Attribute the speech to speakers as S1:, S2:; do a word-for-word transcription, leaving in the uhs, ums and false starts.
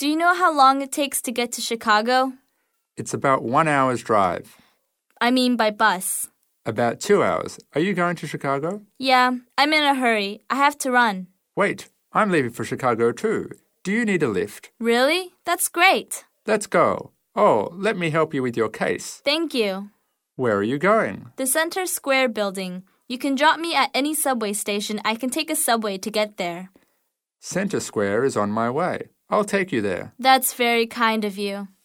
S1: Do you know how long it takes to get to Chicago?
S2: It's about one hour's drive.
S1: I mean by bus.
S2: About two hours. Are you going to Chicago?
S1: Yeah, I'm in a hurry. I have to run.
S2: Wait, I'm leaving for Chicago too. Do you need a lift?
S1: Really? That's great.
S2: Let's go. Oh, let me help you with your case.
S1: Thank you.
S2: Where are you going?
S1: The Center Square building. You can drop me at any subway station. I can take a subway to get there.
S2: Center Square is on my way. I'll take you there.
S1: That's very kind of you.